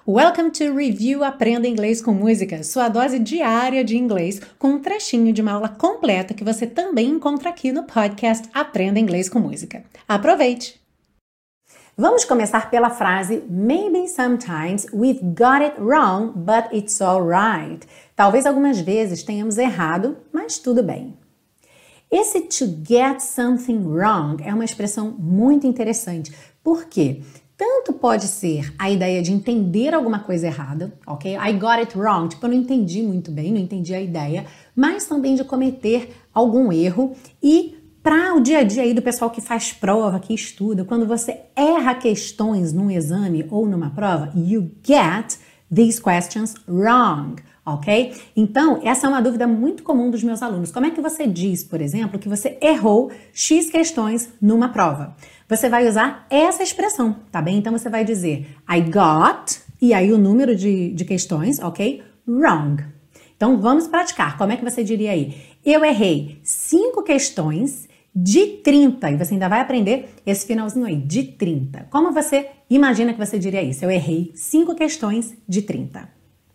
Welcome to Review Aprenda Inglês com Música, sua dose diária de inglês com um trechinho de uma aula completa que você também encontra aqui no podcast Aprenda Inglês com Música. Aproveite! Vamos começar pela frase Maybe sometimes we've got it wrong, but it's alright. Talvez algumas vezes tenhamos errado, mas tudo bem. Esse to get something wrong é uma expressão muito interessante. Por quê? Tanto pode ser a ideia de entender alguma coisa errada, ok? I got it wrong, tipo, eu não entendi muito bem, não entendi a ideia, mas também de cometer algum erro e para o dia a dia aí do pessoal que faz prova, que estuda, quando você erra questões num exame ou numa prova, you get these questions wrong, ok? Então, essa é uma dúvida muito comum dos meus alunos. Como é que você diz, por exemplo, que você errou X questões numa prova? Você vai usar essa expressão, tá bem? Então, você vai dizer I got, e aí o número de questões, ok? Wrong. Então, vamos praticar. Como é que você diria aí? Eu errei 5 questões de 30, e você ainda vai aprender esse finalzinho aí, de 30. Como você imagina que você diria isso? Eu errei 5 questões de 30.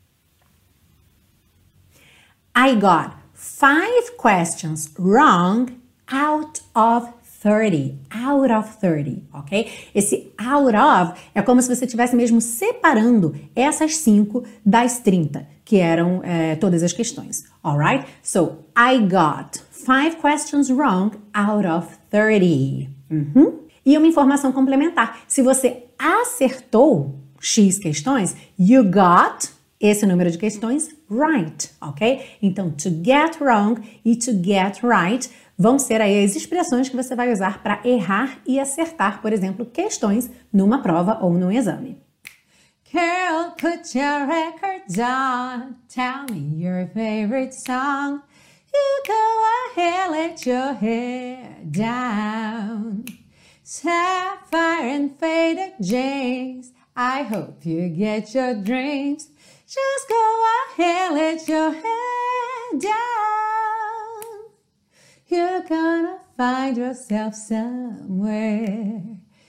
I got 5 questions wrong out of 30, ok? Esse out of é como se você estivesse mesmo separando essas 5 das 30, que eram todas as questões, alright? So, I got 5 questions wrong out of 30. E uma informação complementar, se você acertou X questões, you got esse número de questões right, ok? Então, to get wrong e to get right vão ser aí as expressões que você vai usar para errar e acertar, por exemplo, questões numa prova ou num exame. Girl, put your records on, tell me your favorite song. You go ahead, let your hair down. Sapphire and faded jeans, I hope you get your dreams. Just go ahead, let your hair down. You're gonna find yourself somewhere,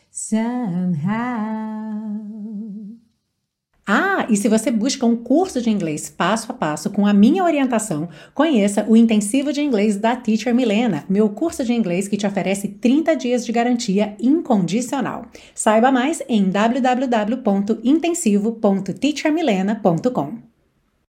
somehow. E se você busca um curso de inglês passo a passo com a minha orientação, conheça o Intensivo de Inglês da Teacher Milena, meu curso de inglês que te oferece 30 dias de garantia incondicional. Saiba mais em www.intensivo.teachermilena.com.